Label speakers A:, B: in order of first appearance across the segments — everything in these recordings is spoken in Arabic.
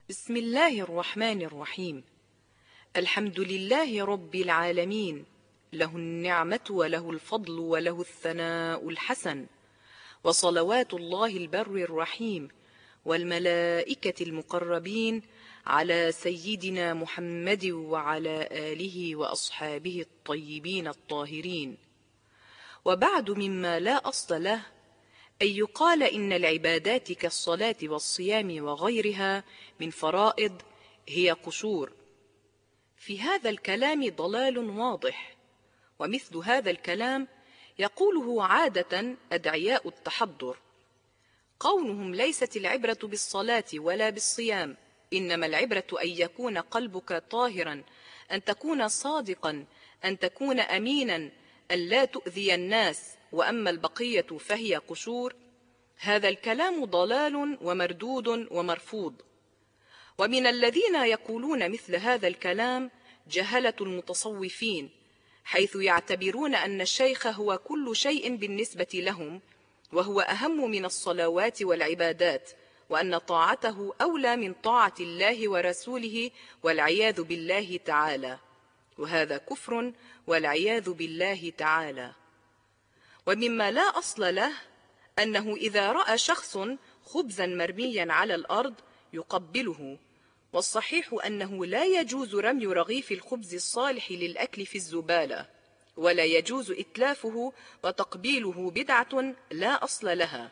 A: بسم الله الرحمن الرحيم. الحمد لله رب العالمين، له النعمة وله الفضل وله الثناء الحسن، وصلوات الله البر الرحيم والملائكة المقربين على سيدنا محمد وعلى آله وأصحابه الطيبين الطاهرين. وبعد، مما لا أصل له أن يقال إن العبادات كالصلاة والصيام وغيرها من فرائض هي قشور. في هذا الكلام ضلال واضح، ومثل هذا الكلام يقوله عادة أدعياء التحضر. قولهم ليست العبرة بالصلاة ولا بالصيام، إنما العبرة أن يكون قلبك طاهرا، أن تكون صادقا، أن تكون أمينا، أن لا تؤذي الناس، وأما البقية فهي قشور. هذا الكلام ضلال ومردود ومرفوض. ومن الذين يقولون مثل هذا الكلام جهلة المتصوفين، حيث يعتبرون أن الشيخ هو كل شيء بالنسبة لهم، وهو أهم من الصلوات والعبادات، وأن طاعته أولى من طاعة الله ورسوله، والعياذ بالله تعالى. وهذا كفر والعياذ بالله تعالى. ومما لا أصل له أنه إذا رأى شخص خبزا مرميا على الأرض يقبله، والصحيح أنه لا يجوز رمي رغيف الخبز الصالح للأكل في الزبالة، ولا يجوز إتلافه، وتقبيله بدعة لا أصل لها.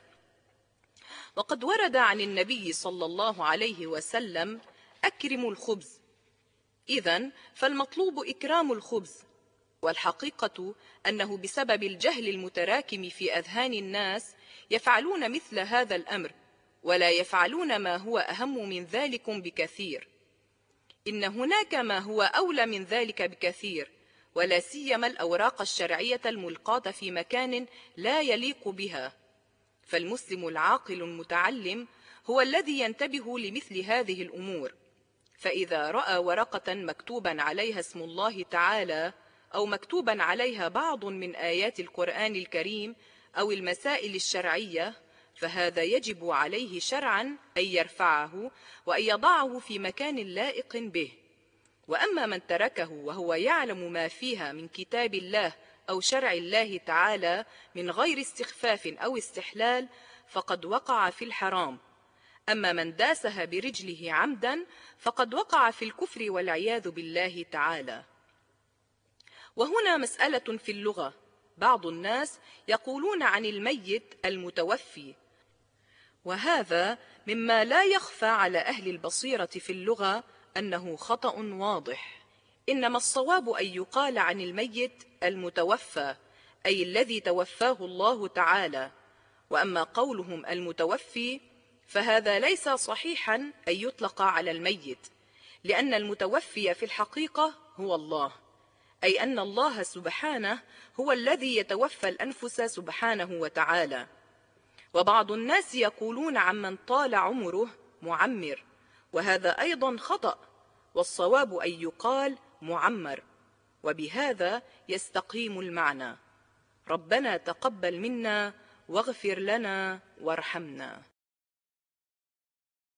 A: وقد ورد عن النبي صلى الله عليه وسلم: أكرموا الخبز. إذن فالمطلوب إكرام الخبز. والحقيقة أنه بسبب الجهل المتراكم في أذهان الناس يفعلون مثل هذا الأمر، ولا يفعلون ما هو أهم من ذلك بكثير. إن هناك ما هو أولى من ذلك بكثير، ولا سيما الأوراق الشرعية الملقاة في مكان لا يليق بها. فالمسلم العاقل المتعلم هو الذي ينتبه لمثل هذه الأمور، فإذا رأى ورقة مكتوبا عليها اسم الله تعالى، أو مكتوبا عليها بعض من آيات القرآن الكريم أو المسائل الشرعية، فهذا يجب عليه شرعا أن يرفعه وأن يضعه في مكان لائق به. وأما من تركه وهو يعلم ما فيها من كتاب الله أو شرع الله تعالى من غير استخفاف أو استحلال، فقد وقع في الحرام. أما من داسها برجله عمدا فقد وقع في الكفر والعياذ بالله تعالى. وهنا مسألة في اللغة. بعض الناس يقولون عن الميت المتوفي، وهذا مما لا يخفى على أهل البصيرة في اللغة أنه خطأ واضح. إنما الصواب أن يقال عن الميت المتوفى، أي الذي توفاه الله تعالى. وأما قولهم المتوفي فهذا ليس صحيحا أن يطلق على الميت، لأن المتوفي في الحقيقة هو الله، أي أن الله سبحانه هو الذي يتوفى الأنفس سبحانه وتعالى. وبعض الناس يقولون عمن طال عمره معمر، وهذا أيضا خطأ، والصواب أن يقال معمر، وبهذا يستقيم المعنى. ربنا تقبل منا واغفر لنا وارحمنا.